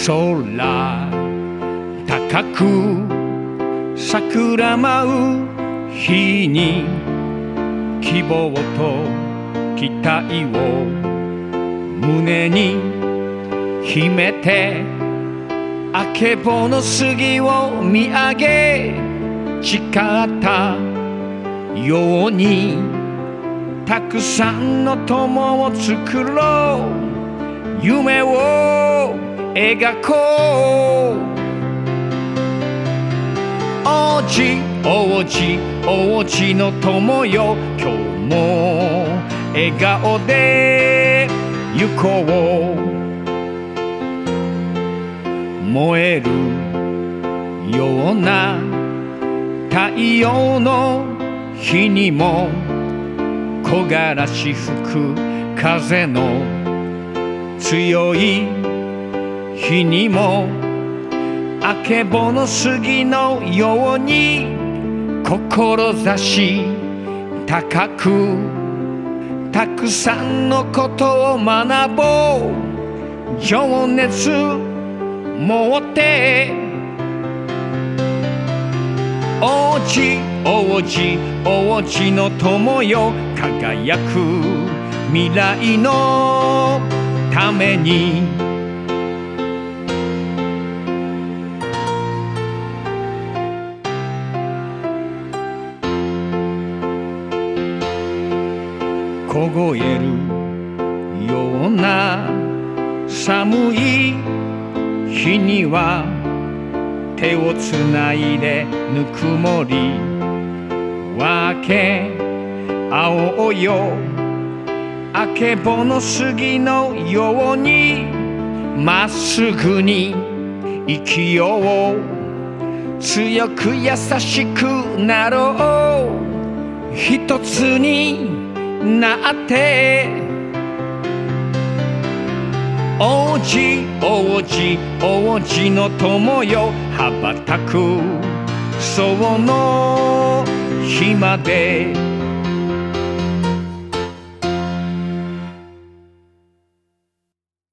空高く桜舞う日に希望と期待を胸に秘めてあけぼの杉を見上げ誓ったようにたくさんの友を作ろう夢を描こう王子王子王子の友よ今日も笑顔で行こう燃えるような太陽の日にも木枯らし吹く風の強い日にもあけぼの杉のように志高くたくさんのことを学ぼう情熱持って王子王子王子の友よ輝く未来のために凍えるような寒い日には手をつないでぬくもり分け合おうよあけぼの杉のようにまっすぐに生きよう強く優しくなろう一つになって王子王子王子の友よ羽ばたくその日まで